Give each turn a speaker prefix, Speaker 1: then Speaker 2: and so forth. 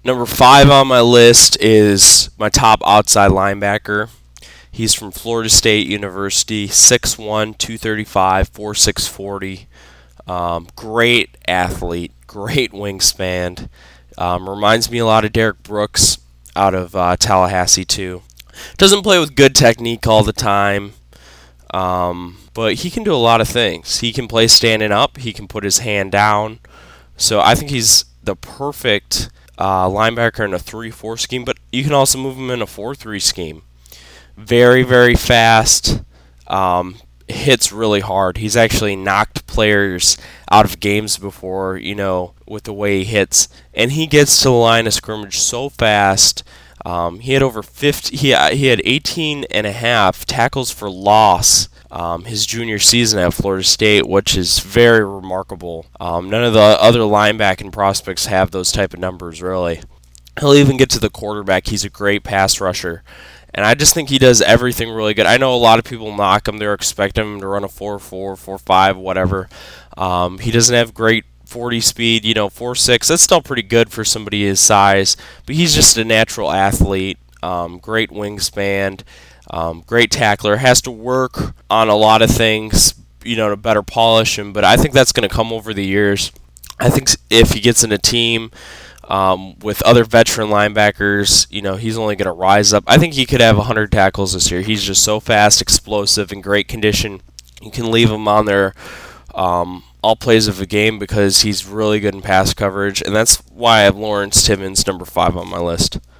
Speaker 1: Number 5 on my list is my top outside linebacker. He's from Florida State University, 6'1", 235, 4'6", 40. Great athlete, great wingspan. Reminds me a lot of Derek Brooks out of Tallahassee, too. Doesn't play with good technique all the time, but he can do a lot of things. He can play standing up. He can put his hand down. So I think he's the perfect linebacker in a 3-4 scheme, but you can also move him in a 4-3 scheme. Very, very fast. Hits really hard. He's actually knocked players out of games before, with the way he hits. And he gets to the line of scrimmage so fast. He had over 50. He had 18 and a half tackles for loss his junior season at Florida State, which is very remarkable. None of the other linebacking prospects have those type of numbers, really. He'll even get to the quarterback. He's a great pass rusher. And I just think he does everything really good. I know a lot of people knock him. They're expecting him to run a 4.4, 4.5, whatever. He doesn't have great 40 speed, 4.6. That's still pretty good for somebody his size. But he's just a natural athlete. Great wingspan. Great tackler. Has to work on a lot of things, to better polish him. But I think that's going to come over the years. I think if he gets in a team with other veteran linebackers, he's only going to rise up. I think he could have 100 tackles this year. He's just so fast, explosive, in great condition. You can leave him on there all plays of the game because he's really good in pass coverage, and that's why I have Lawrence Timmons number 5 on my list.